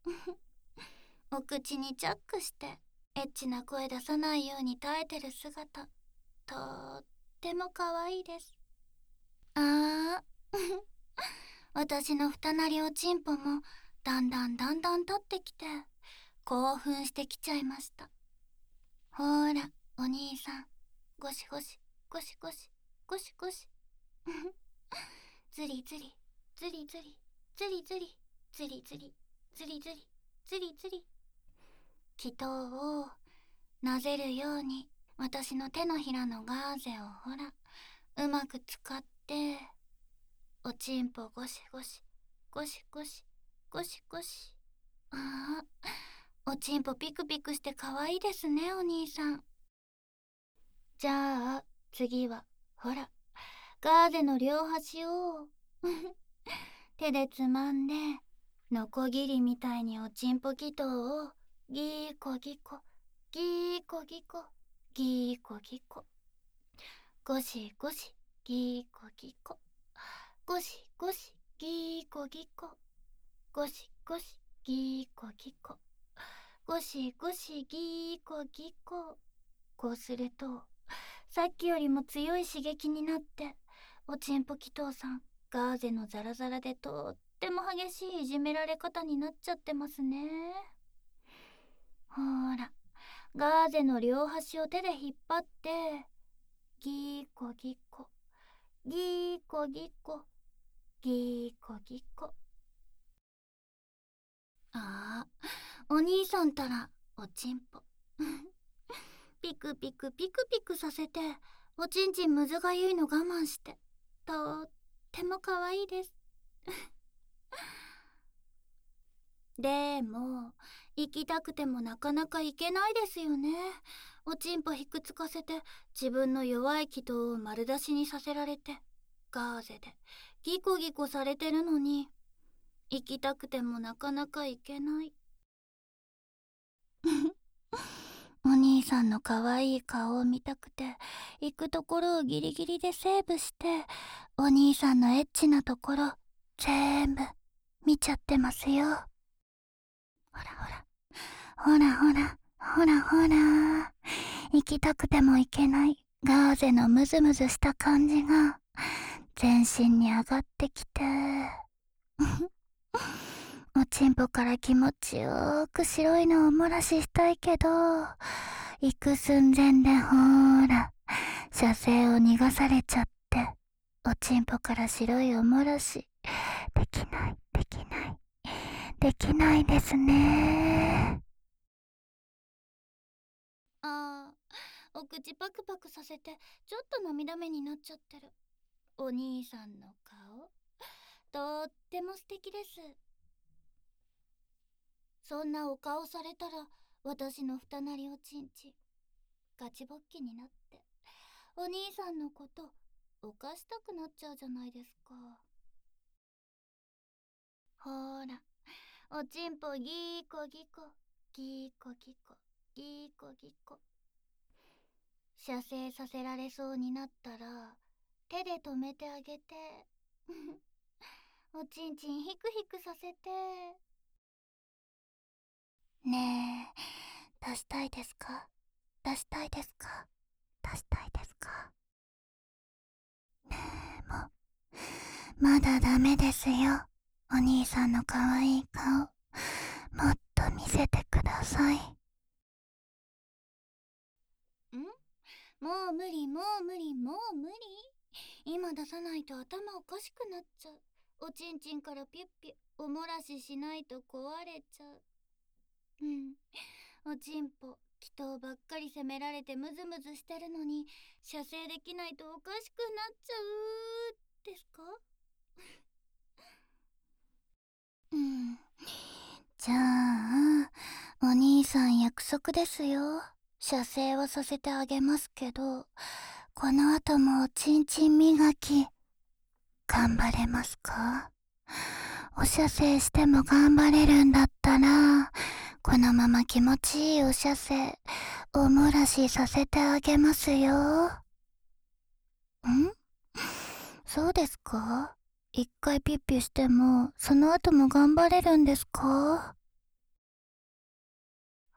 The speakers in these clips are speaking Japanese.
お口にチャックしてエッチな声出さないように耐えてる姿、とっても可愛いです。あー私の二なりおちんぽもだんだん立ってきて興奮してきちゃいました。ほーらお兄さん、ゴシゴシゴシゴシゴシゴシズリズリズリズリズリズリズリズリズリズリズリズリ、祈祷をなぜるように私の手のひらのガーゼをほらうまく使っておちんぽゴシゴシゴシゴシゴシゴシ。ああ、おちんぽピクピクして可愛いですねお兄さん。じゃあ次はほらガーゼの両端を手でつまんでノコギリみたいにおちんぽ祈祷をギーコギコギーコギコギーコギコ、ゴシゴシギーコギコ、ゴシゴシギーコギコ、ゴシゴシギーコギコ、ゴシゴシギーコギコ。こうするとさっきよりも強い刺激になっておちんぽ祈祷さんガーゼのザラザラでとっても激しいいじめられ方になっちゃってますね。ほーらガーゼの両端を手で引っ張ってギーコギコギーコギコギーコギコ。あー、お兄さんたらおちんぽピクピクピクピクさせておちんちんむずがゆいの我慢してとっても可愛いですでも行きたくてもなかなか行けないですよね。おちんぽひくつかせて自分の弱い気筒を丸出しにさせられてガーゼでギコギコされてるのに行きたくてもなかなか行けないお兄さんの可愛い顔を見たくて行くところをギリギリでセーブしてお兄さんのエッチなところ全部見ちゃってますよ。ほらほらほらほらほらほら、行きたくても行けないガーゼのムズムズした感じが全身に上がってきておちんぽから気持ちよーく白いのをお漏らししたいけど行く寸前でほーら射精を逃がされちゃっておちんぽから白いお漏らしできないできないできないですね。あー、お口パクパクさせてちょっと涙目になっちゃってるお兄さんの顔とっても素敵です。そんなお顔されたら私の二なりおちんちんガチボッキになってお兄さんのこと犯したくなっちゃうじゃないですか。ほーらおちんぽギーコギコギーコギコギーコギコ、射精させられそうになったら手で止めてあげておちんちんヒクヒクさせて。ねえ出したいですか出したいですか出したいですか。ねえもうまだダメですよ。お兄さんの可愛い顔もっと見せてください。もう無理もう無理もう無理、今出さないと頭おかしくなっちゃう。おちんちんからピュッピュおもらししないと壊れちゃう。おちんぽ祈祷ばっかり責められてムズムズしてるのに射精できないとおかしくなっちゃうですかじゃあお兄さん約束ですよ。射精はさせてあげますけどこの後もおちんちん磨き頑張れますか。お射精しても頑張れるんだったらこのまま気持ちいいお射精お漏らしさせてあげますよ。そうですか。一回ピッピしてもその後も頑張れるんですか。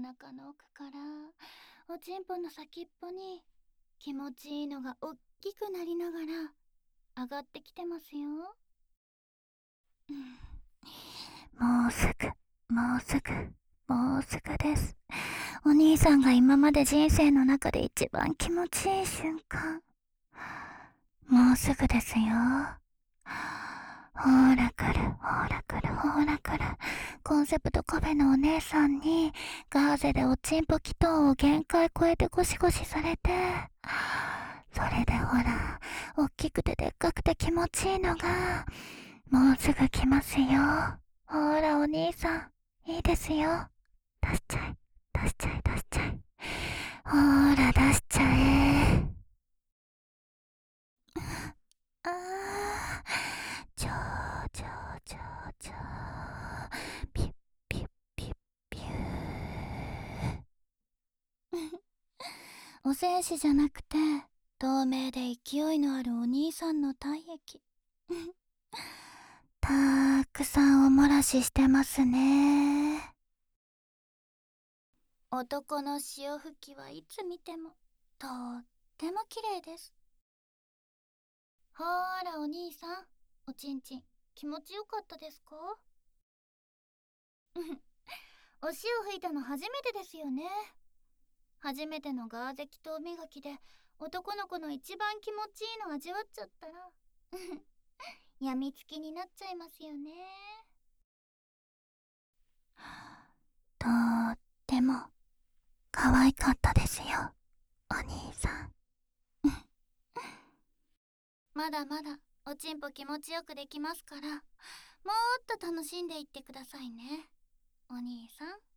腹の奥からおちんぽの先っぽに気持ちいいのがおっきくなりながら上がってきてますよ。もうすぐ、もうすぐ、もうすぐです。お兄さんが今まで人生の中で一番気持ちいい瞬間。もうすぐですよ。ほーら来る、ほーら来る、ほーら来る。コンセプトカフェのお姉さんにガーゼでおちんぽ祈祷を限界超えてゴシゴシされて、それでほら、おっきくてでっかくて気持ちいいのがもうすぐ来ますよ。ほーらお兄さん、いいですよ。出しちゃい、出しちゃい、出しちゃい。ほーら出しちゃえ。あー、ちょーちょーちょーちょー。ピュッピュッピュッピュー。お精子じゃなくて透明で勢いのあるお兄さんの体液。たーくさんお漏らししてますね。男の潮吹きはいつ見てもとっても綺麗です。ほーらお兄さん、おちんちん気持ちよかったですか？お潮吹いたの初めてですよね。初めてのガーゼ祈祷磨きで男の子の一番気持ちいいの味わっちゃったらやみつきになっちゃいますよね。とっても可愛かったですよ、お兄さん。まだまだおちんぽ気持ちよくできますから、もっと楽しんでいってくださいね、お兄さん。